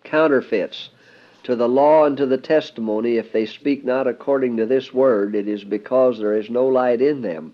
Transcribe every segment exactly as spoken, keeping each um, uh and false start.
counterfeits. To the law and to the testimony, if they speak not according to this word, it is because there is no light in them.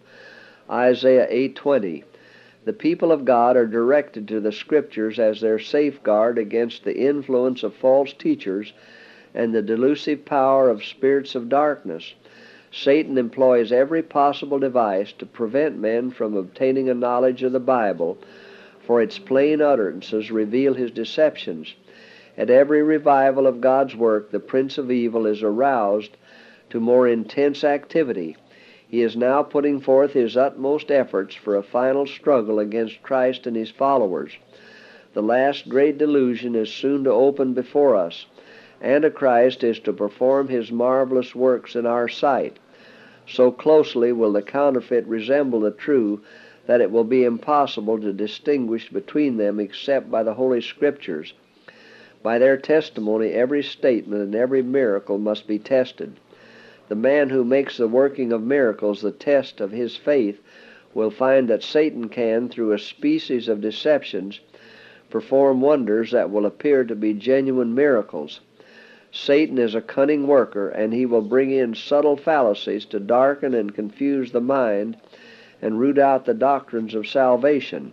Isaiah eight twenty. The people of God are directed to the Scriptures as their safeguard against the influence of false teachers and the delusive power of spirits of darkness. Satan employs every possible device to prevent men from obtaining a knowledge of the Bible, for its plain utterances reveal his deceptions. At every revival of God's work, the Prince of Evil is aroused to more intense activity. He is now putting forth his utmost efforts for a final struggle against Christ and his followers. The last great delusion is soon to open before us. Antichrist is to perform his marvelous works in our sight. So closely will the counterfeit resemble the true that it will be impossible to distinguish between them except by the Holy Scriptures. By their testimony, every statement and every miracle must be tested. The man who makes the working of miracles the test of his faith will find that Satan can, through a species of deceptions, perform wonders that will appear to be genuine miracles. Satan is a cunning worker, and he will bring in subtle fallacies to darken and confuse the mind and root out the doctrines of salvation.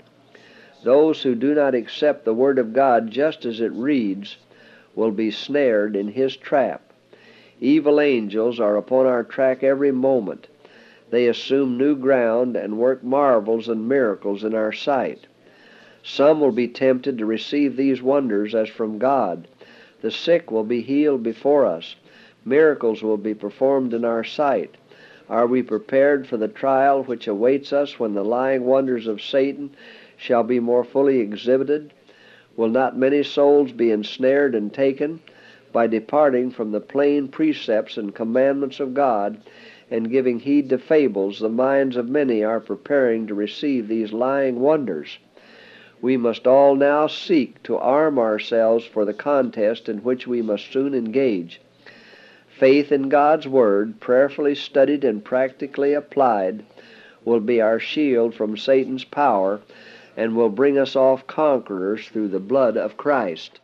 Those who do not accept the Word of God just as it reads will be snared in his trap. Evil angels are upon our track every moment. They assume new ground and work marvels and miracles in our sight. Some will be tempted to receive these wonders as from God. The sick will be healed before us. Miracles will be performed in our sight. Are we prepared for the trial which awaits us when the lying wonders of Satan shall be more fully exhibited? Will not many souls be ensnared and taken? By departing from the plain precepts and commandments of God and giving heed to fables, the minds of many are preparing to receive these lying wonders. We must all now seek to arm ourselves for the contest in which we must soon engage. Faith in God's Word, prayerfully studied and practically applied, will be our shield from Satan's power and will bring us off conquerors through the blood of Christ.